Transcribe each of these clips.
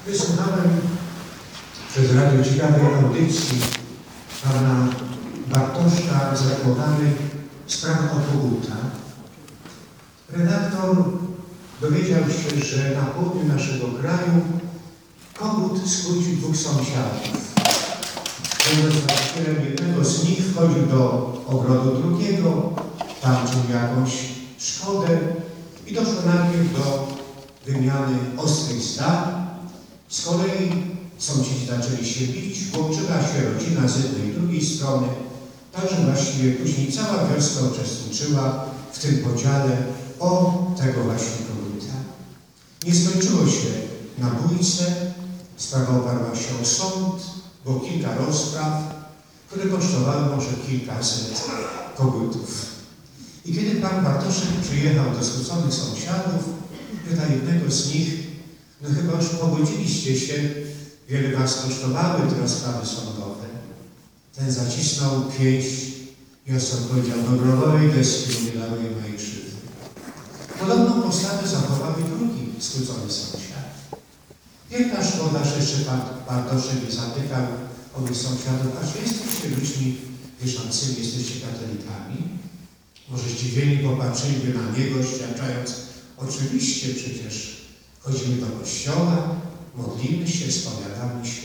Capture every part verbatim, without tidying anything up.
Wysłuchałem przez radio ciekawej audycji pana Bartoszka z reklamowanych spraw o Koguta. Redaktor dowiedział się, że na południu naszego kraju Kogut skrócił dwóch sąsiadów. Będąc właścicielem jednego z nich, wchodził do ogrodu drugiego, tam czuł jakąś szkodę i doszło najpierw do wymiany ostrych zdań. Z kolei sąsiedzi zaczęli się bić, włączyła się rodzina z jednej i drugiej strony, także właściwie później cała wioska uczestniczyła w tym podziale o tego właśnie Koguta. Nie skończyło się na bójce, sprawa oparła się o sąd, było kilka rozpraw, które kosztowały może kilkaset kogutów. I kiedy pan Bartoszek przyjechał do skróconych sąsiadów, pyta jednego z nich: no chyba już pogodziliście się, wiele was kosztowały te rozprawy sądowe. Ten zacisnął pięść i odpowiedział: do grobowej deski umielały mojej krzywdy. Podobną postawę zachowały drugi skrócony sąsiad. Wielka szkoda, że jeszcze pan Bartoszek nie zapytał owych sąsiadów: a czy jesteście ludźmi wierzącymi, jesteście katolikami? Może zdziwieni popatrzyliby na niego, świadczając: oczywiście, przecież chodzimy do kościoła, modlimy się, spowiadamy się.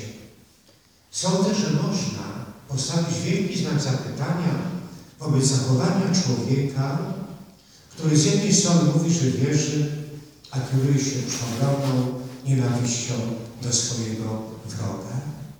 Sądzę, że można postawić wielki znak zapytania wobec zachowania człowieka, który z jednej strony mówi, że wierzy, a kieruje się przeogromną nienawiścią do swojego wroga.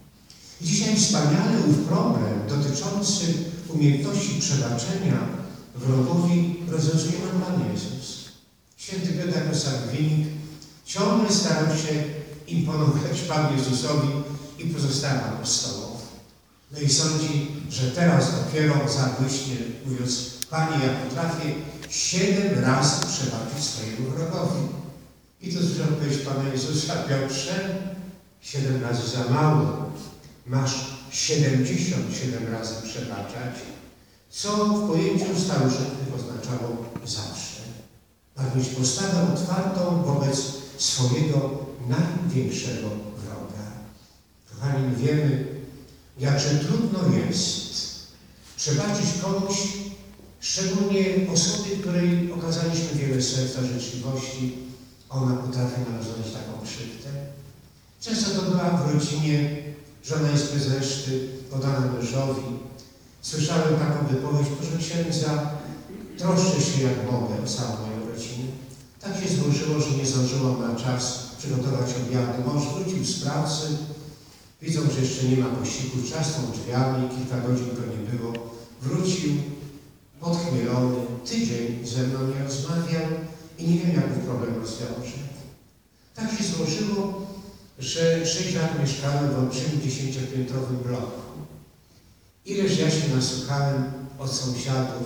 I dzisiaj wspaniale ów problem dotyczący umiejętności przebaczenia wrogowi rozwiązuje nam Pan Jezus. Święty Piotr jako Salwinik ciągle starał się imponować Panu Jezusowi i pozostałym apostołom. No i sądzi, że teraz dopiero zabłyśnie, mówiąc: Panie, ja potrafię siedem razy przebaczyć swojemu wrogowi. I to jest odpowiedź Pana Jezusa: Piotrze, siedem razy za mało. Masz siedemdziesiąt siedem razy przebaczać, co w pojęciu starożytnych oznaczało zawsze. Ma mieć postawę otwartą wobec swojego największego wroga. Kochani, my wiemy, jakże trudno jest przebaczyć komuś, szczególnie osobie, której okazaliśmy wiele serca, życzliwości, a ona potrafi nam zrobić taką krzywdę. Często to była w rodzinie, żona jest bez reszty podana mężowi. Słyszałem taką wypowiedź: proszę księdza, troszczę się jak mogę o całą moją rodzinę. Tak się złożyło, że nie zdążyłam na czas przygotować obiady. Mąż wrócił z pracy, widzą, że jeszcze nie ma posiłku, trzasnął drzwiami, kilka godzin go nie było. Wrócił podchmielony, tydzień ze mną nie rozmawiał i nie wiem, jak ten problem rozwiąże. Tak się złożyło, że sześć lat mieszkałem w olbrzymim dziesięciopiętrowym bloku. Ileż ja się nasłuchałem od sąsiadów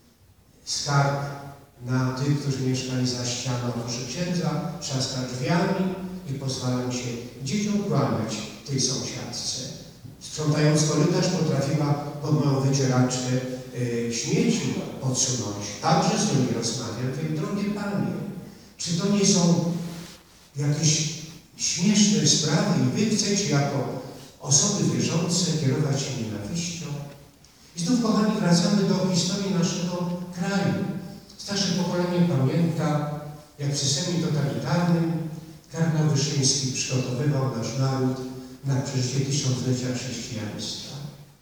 skarg na tych, którzy mieszkali za ścianą. Proszę księdza, trzaska drzwiami i pozwalam się dzieciom kłaniać tej sąsiadce. Sprzątając korytarz, potrafiła pod moją wycieraczkę yy, śmieci odsunąć. Także z nią nie rozmawiam. Wiem, drogie Panie, czy to nie są jakieś śmieszne sprawy i wy chcecie jako osoby wierzące kierować się nienawiścią? I znów, kochani, wracamy do historii naszego kraju. Starsze pokolenie pamięta, jak w systemie totalitarnym kardynał Wyszyński przygotowywał nasz naród na przeżycie tysiąclecia chrześcijaństwa.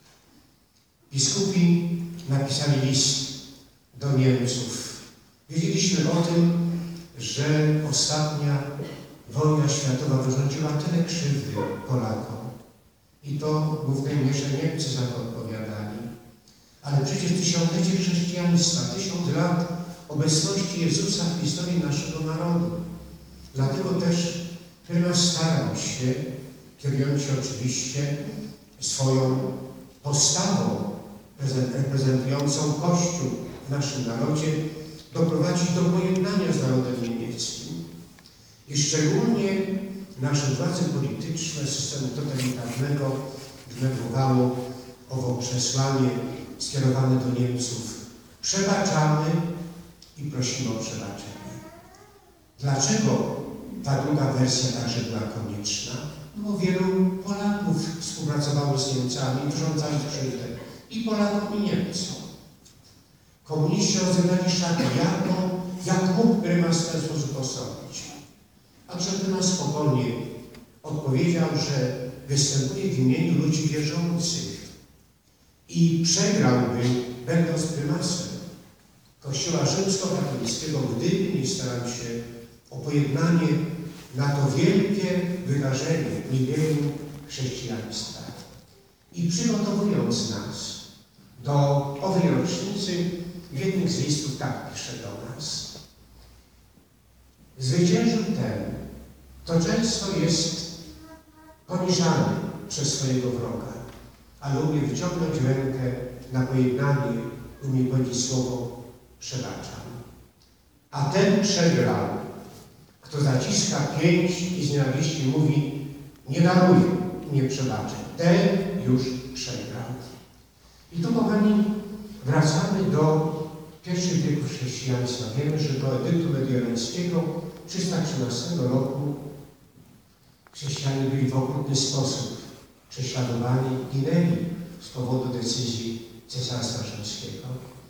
Biskupi napisali list do Niemców. Wiedzieliśmy o tym, że ostatnia wojna światowa wyrządziła tyle krzywdy Polakom. I to w głównej mierze Niemcy za to odpowiadali. Ale przecież tysiąclecie chrześcijaństwa, tysiąc lat obecności Jezusa w historii naszego narodu. Dlatego też prymas starał się, kierując się oczywiście swoją postawą reprezentującą Kościół w naszym narodzie, doprowadzić do pojednania z narodem niemieckim. I szczególnie nasze władze polityczne systemu totalitarnego wniokowało owo przesłanie skierowane do Niemców: przebaczamy i prosimy o przebaczenie. Dlaczego ta druga wersja także była konieczna, bo wielu Polaków współpracowało z Niemcami, wyrządzali krzywdę i Polakom, i Niemcom. Komuniści rozegrali szatę, jak, jak mógł prymas w ten sposób osądzić. A prymas spokojnie odpowiedział, że występuje w imieniu ludzi wierzących i przegrałby, będąc prymasem Kościoła rzymskokatolickiego, gdyby nie starał się o pojednanie na to wielkie wydarzenie milenium chrześcijaństwa. I przygotowując nas do owej rocznicy, w jednym z listów tak pisze do nas. Zwyciężył ten, kto często jest poniżany przez swojego wroga, ale umie wyciągnąć rękę na pojednanie, umie powiedzieć słowo przebaczam. A ten przegrał, kto zaciska pięść i z nienawiści mówi nie daruję, nie przebaczę. Ten już przegrał. I tu, kochani, wracamy do pierwszych wieków chrześcijaństwa. Wiemy, że do Edytu Mediorańskiego trzysta trzynastego roku chrześcijanie byli w okrutny sposób prześladowani i ginęli z powodu decyzji Cesarstwa Rzymskiego.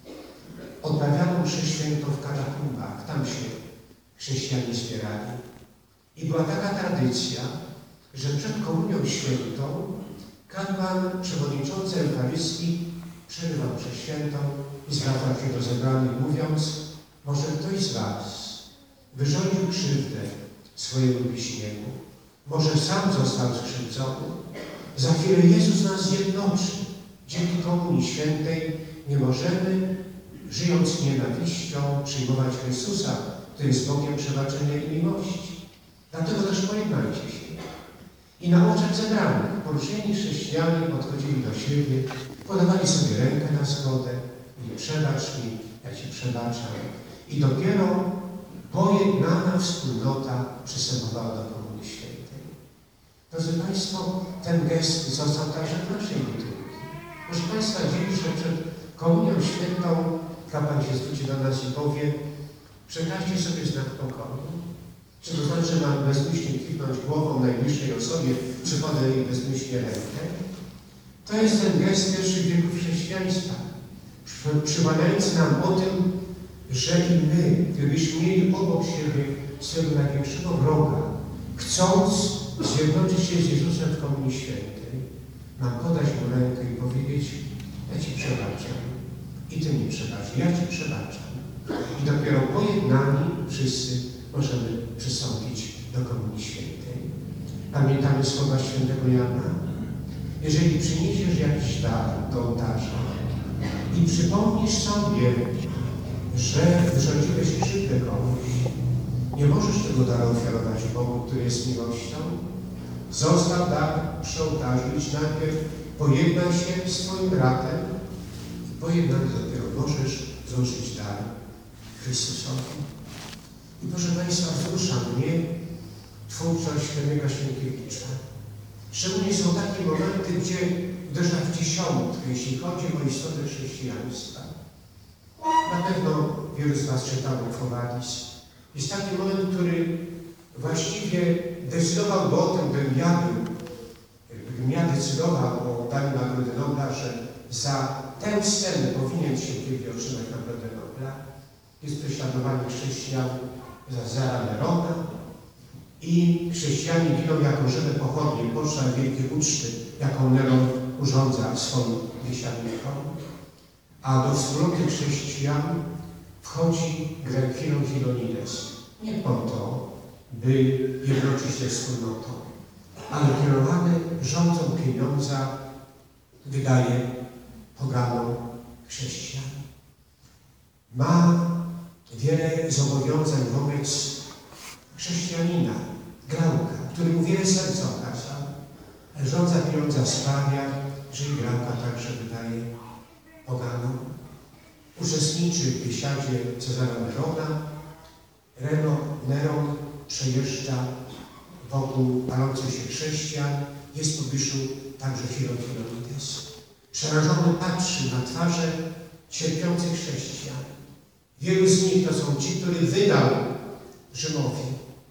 Odprawiano mszę świętą w katakumbach, tam się chrześcijanie zbierali. I była taka tradycja, że przed komunią świętą kapłan przewodniczący Eucharystii przerywał mszę świętą i zwracał się do zebranych, mówiąc, może ktoś z was wyrządził krzywdę swojemu bliźniemu, może sam został skrzywdzony. Za chwilę Jezus nas zjednoczy. Dzięki Komunii Świętej nie możemy, żyjąc nienawiścią, przyjmować Chrystusa, który jest Bogiem przebaczenia i miłości. Dlatego też pojednajcie się. I na oczach zebranych poruszeni chrześcijanie podchodzili do siebie, podawali sobie rękę na zgodę i przebacz mi, ja ci przebaczam. I dopiero pojednana wspólnota przystępowała do Komunii Świętej. Drodzy Państwo, ten gest został także w naszej liturgii. Proszę Państwa, dziś, że przed Komunią Świętą kapłan się zwróci do nas i powie, przekażcie sobie znak pokoju. Czy to znaczy, że mam bezmyślnie kiwnąć głową najbliższej osobie, czy podę jej bezmyślnie rękę? To jest ten gest pierwszych wieków chrześcijaństwa, przypominający nam o tym, że i my, gdybyśmy mieli obok siebie swojego największego wroga, chcąc zjednoczyć się z Jezusem w Komunii Świętej, mam podać mu rękę i powiedzieć, ja ci przebaczam i ty mi przebaczysz, ja ci przebaczam. I dopiero pojednani wszyscy możemy przystąpić do Komunii Świętej. Pamiętamy słowa świętego Jana. Jeżeli przyniesiesz jakiś dar do ołtarza i przypomnisz sobie, że wyrządziłeś krzywdę komuś, nie możesz tego daru ofiarować Bogu, który jest miłością. Zostaw dar przy ołtarzu, idź najpierw, pojednaj się z twoim bratem i pojednany dopiero możesz złożyć dar Chrystusowi. I proszę Państwa, wzrusza mnie twórczość Henryka Sienkiewicza. Szczególnie są takie momenty, gdzie uderza w dziesiątkę, jeśli chodzi o istotę chrześcijaństwa. Na pewno wielu z was czytało Quo Vadis. Jest taki moment, który właściwie decydował o tym, bym ja był, gdybym ja decydował o daniu Nagrody Nobla, że za tę scenę powinien Sienkiewicz otrzymać Nagrodę Nobla. Jest prześladowanie chrześcijan za Zara Nerona i chrześcijanie giną jako żywe pochodnie podczas wielkiej uczty, jaką Neron urządza swoim wieśniakom. A do wspólnoty chrześcijan wchodzi Grek Filonides. Nie po to, by jednoczyć się wspólnotą, ale kierowany rządzą pieniądza wydaje poganom chrześcijan. Ma wiele zobowiązań wobec chrześcijanina, Glauka, który mu wiele serca okazał, ale rządza pieniądza sprawia, że i Glauka także wydaje poganom. Uczestniczy w biesiadzie Cezara Nerona. Reno, Neron przejeżdża wokół palących się chrześcijan, jest w pobliżu także Filonides. Przerażony patrzy na twarze cierpiących chrześcijan. Wielu z nich to są ci, których wydał Rzymowi.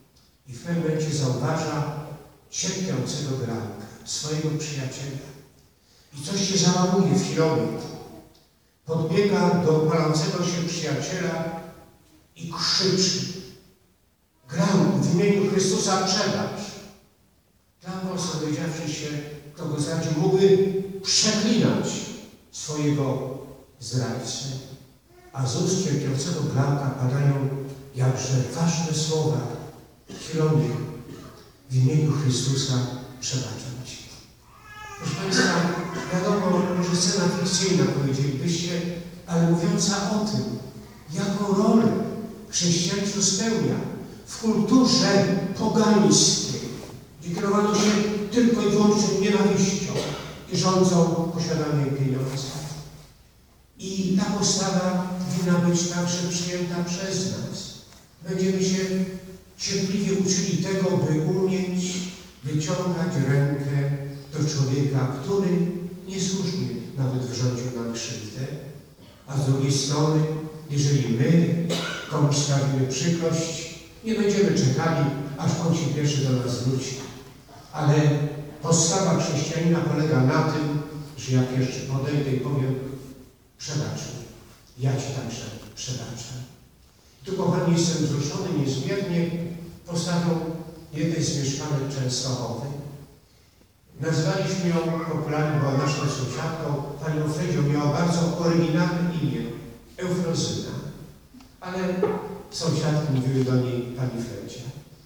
i w pewnym momencie zauważa cierpiącego Grałka, swojego przyjaciela. I coś się załamuje w kilometr. Podbiega do palącego się przyjaciela i krzyczy: Grałku, w imieniu Chrystusa przebacz. Grałek, dowiedziawszy się, kto go zdradził, mógłby przeklinać swojego zdrajcę. A z ust cierpiącego Grałka padają jakże ważne słowa: Chiromie, w imieniu Chrystusa przebaczam Ci. Proszę Państwa, wiadomo, może scena fikcyjna, powiedzielibyście, ale mówiąca o tym, jaką rolę chrześcijaństwo spełnia w kulturze pogańskiej, gdzie kierowano się tylko i wyłącznie nienawiścią i rządzą posiadaniem pieniądza. I ta postawa winna być także przyjęta przez nas. Będziemy się cierpliwie uczyli tego, by umieć wyciągać rękę do człowieka, który niesłusznie nawet wyrządził nam krzywdę, a z drugiej strony, jeżeli my komuś sprawimy przykrość, nie będziemy czekali, aż on się pierwszy do nas zwróci. Ale postawa chrześcijanina polega na tym, że jak jeszcze podejdę i powiem: przebacz mi, ja Ci także przebaczam. Tu, kochani, jestem wzruszony niezmiernie postawą jednej z mieszkanek Częstochowy. Nazwaliśmy ją popularnie, była naszą sąsiadką, panią Fredzią. Miała bardzo oryginalne imię, Eufrozyna, ale sąsiadki mówiły do niej pani Fredzia.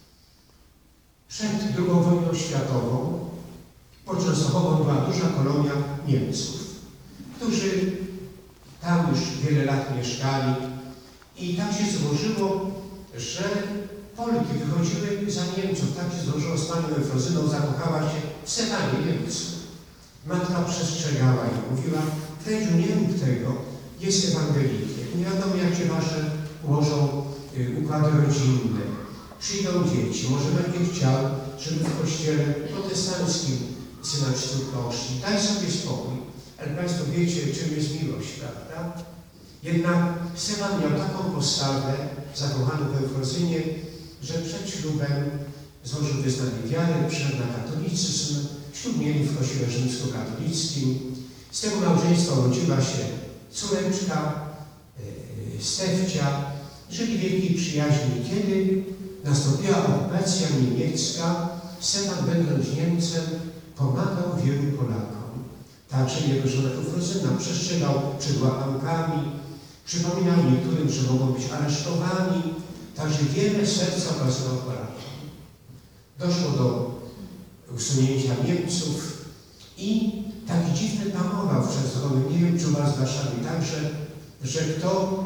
Przed drugą wojną światową pod Częstochową była duża kolonia Niemców, którzy tam już wiele lat mieszkali i tak się złożyło, że Polki wychodziły za Niemców. Tak się złożyło z panią Eufrozyną, zakochała się w Stefanie Niemcu. Matka przestrzegała i mówiła: Fredziu, nie rób tego, jest ewangelikiem. Nie wiadomo, jak się wasze ułożą y, układy rodzinne. Przyjdą dzieci, może będzie chciał, żeby w kościele protestanckim syna czy córka poszli. Daj sobie spokój. Ale Państwo wiecie, czym jest miłość, prawda? Jednak Stefan miał taką postawę, zakochany w Eufrozynie, że przed ślubem złożył wyznanie wiary, przyszedł na katolicyzm, ślub mieli w kościele rzymskokatolickim. Z tego małżeństwa urodziła się córeczka, yy, Stefcia. Żyli w wielkiej przyjaźni. Kiedy nastąpiła okupacja niemiecka, Stefan, będąc Niemcem, pomagał wielu Polakom. Także jego żona Eufrozyna przestrzegał przed łapankami, przypominał niektórym, że mogą być aresztowani. Także wiele serca okazywał Polakom. Doszło do usunięcia Niemców i taki dziwny panował w Częstochowie, nie wiem, czy u was w Warszawie także, że kto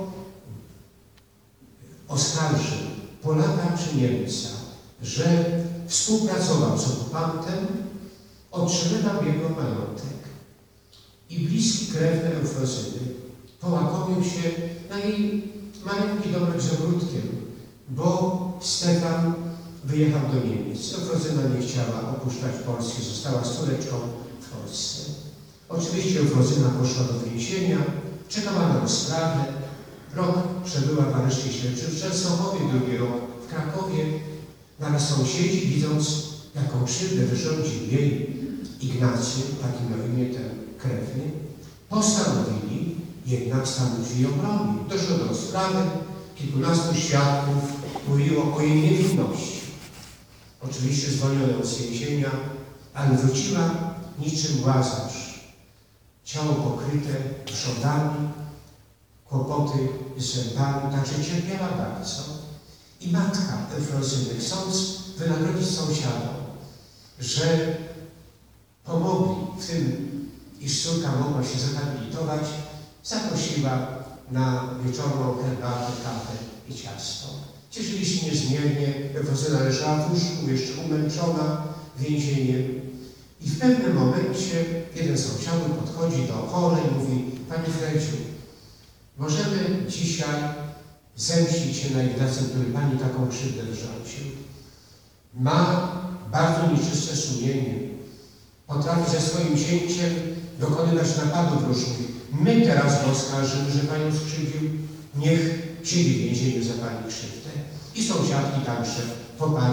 oskarży Polaka czy Niemca, że współpracował z okupantem, otrzymywał jego majątek. I bliski krewny Eufrozyny połakomił się na jej maleńki domek z ogródkiem, bo Stefan wyjechał do Niemiec. Eufrozyna nie chciała opuszczać Polski, została z córeczką w Polsce. Oczywiście Eufrozyna poszła do więzienia, czekała na rozprawę. Rok przebyła w areszcie śledczym w Częstochowie, drugi rok w Krakowie. Ale sąsiedzi, widząc, jaką krzywdę wyrządził jej Ignacy, taki miał imię ten krewny, postanowili jednak stanąć jej obronie. Doszło do rozprawy, kilkunastu świadków mówiło o jej niewinności. Oczywiście zwolniono z więzienia, ale wróciła niczym Łazarz. Ciało pokryte wrzodami, kłopoty z zębami, także cierpiała bardzo. I matka Eufrozyny, chcąc wynagrodzić sąsiadom, że pomogli w tym, iż córka mogła się zrehabilitować, zaprosiła na wieczorną herbatę, kawę i ciasto. Cieszyli się niezmiernie. Eufrozyna leżała w łóżku, jeszcze umęczona więzieniem. I w pewnym momencie jeden z sąsiadów podchodzi do chorej i mówi: Pani Fredziu, możemy dzisiaj zemścić się na Ignacym, który Pani taką krzywdę wyrządził. Ma bardzo nieczyste sumienie. Potrafi ze swoim zięciem dokonywać napadów różnych. My teraz go oskarżymy, że Panią skrzywdził. Niech siedzi w więzieniu za Pani krzywdę. I sąsiadki także poparły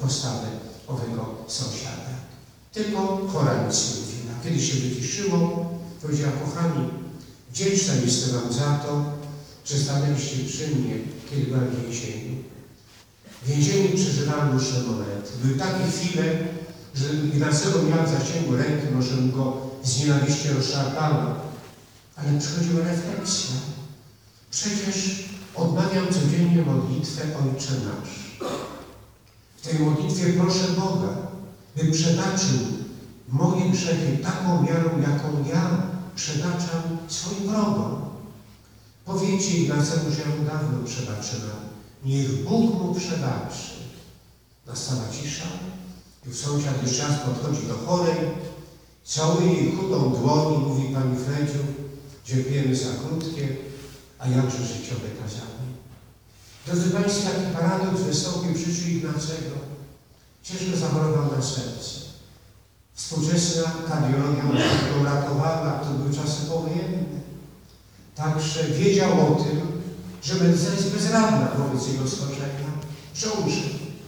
postawę owego sąsiada. Tylko chora nic nie mówiła. Kiedy się wyciszyło, powiedziała: kochani, wdzięczna jestem wam za to, że stanęliście przy mnie, kiedy byłem w więzieniu. W więzieniu przeżywałem różne momenty. Były takie chwile, że Ignacego miałem w zasięgu ręki, może bym go z nienawiści rozszarpała, ale przychodziła refleksja. Przecież odmawiam codziennie modlitwę Ojcze Nasz. W tej modlitwie proszę Boga, by przebaczył moje grzechy taką miarą, jaką ja przebaczam swoim wrogom. Powiedzcie Ignacemu, że ja mu dawno przebaczyłam. Niech Bóg mu przebaczy. Nastała cisza. I sąsiad jeszcze raz podchodzi do chorej, całuje jej chudą dłoń i mówi: Pani Fredziu, dziękujemy za krótkie, a jakże życiowe kazanie. Drodzy Państwo, jaki paradoks wystąpił w życiu Ignacego. Ciężko zachorował na serce. Współczesna kardiologia go ratowała, to były czasy powojenne. Także wiedział o tym, że medycyna jest bezradna wobec jego schorzenia, że umrze.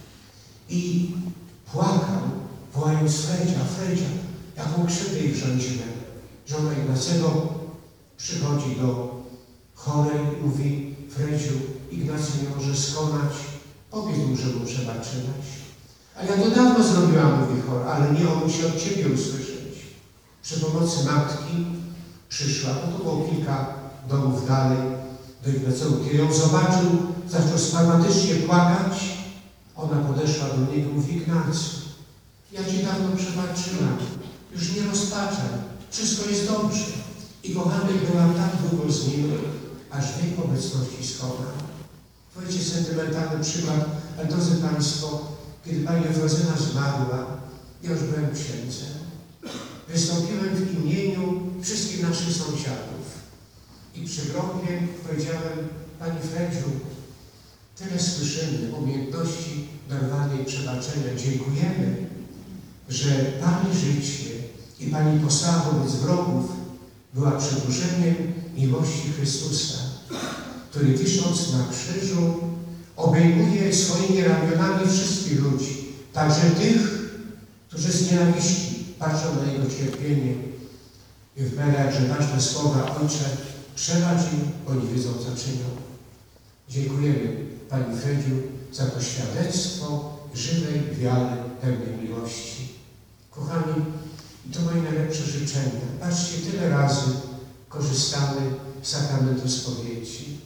I płakał, wołając: Fredzia, Fredzia, jaką krzywdę jej wrządziłem. Żona Ignacego przychodzi do chorej i mówi: Fredziu, Ignacy nie może skonać, powiedz mu, że mu przebaczyłaś. A ja to dawno zrobiłam, mówi chora, ale nie, on musi od ciebie usłyszeć. Przy pomocy matki przyszła, bo to było kilka domów dalej, do Ignacego. Kiedy ją zobaczył, zaczął spazmatycznie płakać. Ona podeszła do niego i mówi: Ignacy, ja ci dawno przebaczyłam, już nie rozpaczaj, wszystko jest dobrze. I kochany była tak długo z nim, aż w jej obecności schowała. Powiedzcie sentymentalny przykład, ale drodzy Państwo, kiedy Pani Efrozyna zmarła, ja już byłem księdzem. Wystąpiłem w imieniu wszystkich naszych sąsiadów. I przy grobie powiedziałem: Pani Fredziu, tyle słyszymy o umiejętności darowania i przebaczenia. Dziękujemy, że Pani życie i Pani postawa wobec wrogów była przedłużeniem miłości Chrystusa, który wisząc na krzyżu obejmuje swoimi ramionami wszystkich ludzi, także tych, którzy z nienawiści patrzą na Jego cierpienie i wypowiada jakże ważne słowa: Ojcze, przebacz im, bo nie wiedzą, co czynią. Dziękujemy Pani Fredziu za to świadectwo żywej wiary, pełnej miłości. Kochani, i to moje najlepsze życzenia. Patrzcie, tyle razy korzystamy z sakramentu spowiedzi.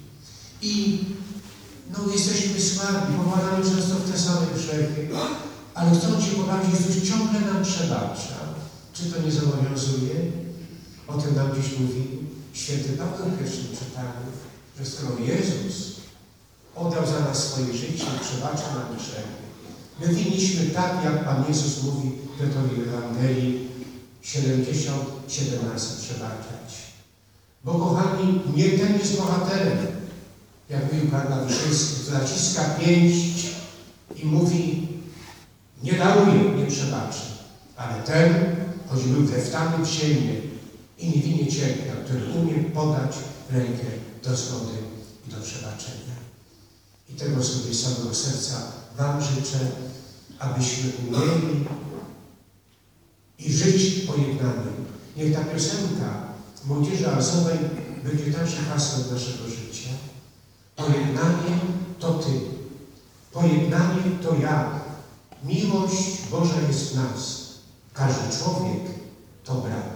I no, jesteśmy słabi, popadamy często w te same grzechy, ale chcąc się pobawić, Jezus ciągle nam przebacza. Czy to nie zobowiązuje? O tym nam dziś mówi święty Paweł w pierwszym czytaniu, że skoro Jezus oddał za nas swoje życie i przebacza nam grzechy, my winniśmy tak, jak Pan Jezus mówi w Ewangelii siedemdziesiąt siedem razy przebaczać. Bo kochani, nie ten jest bohaterem, jak mówił Karol Wyszyński, który naciska pięść i mówi: nie daruje, nie przebaczy. Ale ten, choć był wdeptany w ziemię i niewinnie cierpiał, który umie podać rękę do zgody i do przebaczenia. I tego sobie z samego serca Wam życzę, abyśmy umieli i żyć pojednaniem. Niech ta piosenka Młodzieży Azowej będzie także hasłem naszego życia. Pojednanie to Ty. Pojednanie to ja. Miłość Boża jest w nas. Każdy człowiek to brat.